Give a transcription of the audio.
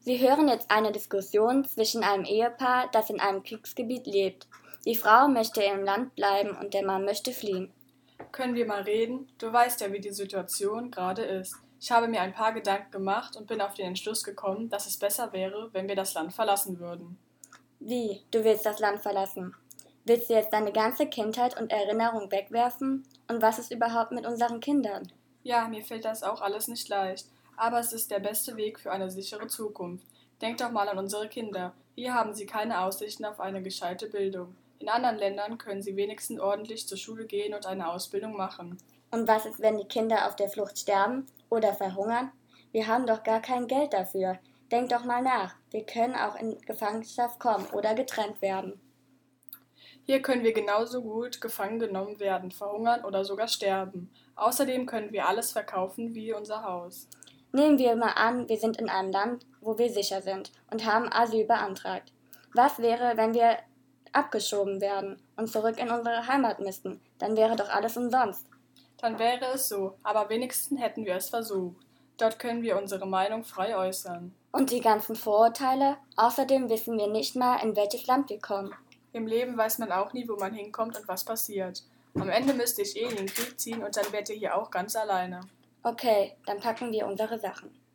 Sie hören jetzt eine Diskussion zwischen einem Ehepaar, das in einem Kriegsgebiet lebt. Die Frau möchte im Land bleiben und der Mann möchte fliehen. Können wir mal reden? Du weißt ja, wie die Situation gerade ist. Ich habe mir ein paar Gedanken gemacht und bin auf den Entschluss gekommen, dass es besser wäre, wenn wir das Land verlassen würden. Wie? Du willst das Land verlassen? Willst du jetzt deine ganze Kindheit und Erinnerung wegwerfen? Und was ist überhaupt mit unseren Kindern? Ja, mir fällt das auch alles nicht leicht, aber es ist der beste Weg für eine sichere Zukunft. Denk doch mal an unsere Kinder. Hier haben sie keine Aussichten auf eine gescheite Bildung. In anderen Ländern können sie wenigstens ordentlich zur Schule gehen und eine Ausbildung machen. Und was ist, wenn die Kinder auf der Flucht sterben oder verhungern? Wir haben doch gar kein Geld dafür. Denk doch mal nach. Wir können auch in Gefangenschaft kommen oder getrennt werden. Hier können wir genauso gut gefangen genommen werden, verhungern oder sogar sterben. Außerdem können wir alles verkaufen wie unser Haus. Nehmen wir mal an, wir sind in einem Land, wo wir sicher sind und haben Asyl beantragt. Was wäre, wenn wir abgeschoben werden und zurück in unsere Heimat müssten? Dann wäre doch alles umsonst. Dann wäre es so, aber wenigstens hätten wir es versucht. Dort können wir unsere Meinung frei äußern. Und die ganzen Vorurteile? Außerdem wissen wir nicht mal, in welches Land wir kommen. Im Leben weiß man auch nie, wo man hinkommt und was passiert. Am Ende müsste ich in den Krieg ziehen und dann wärt ihr hier auch ganz alleine. Okay, dann packen wir unsere Sachen.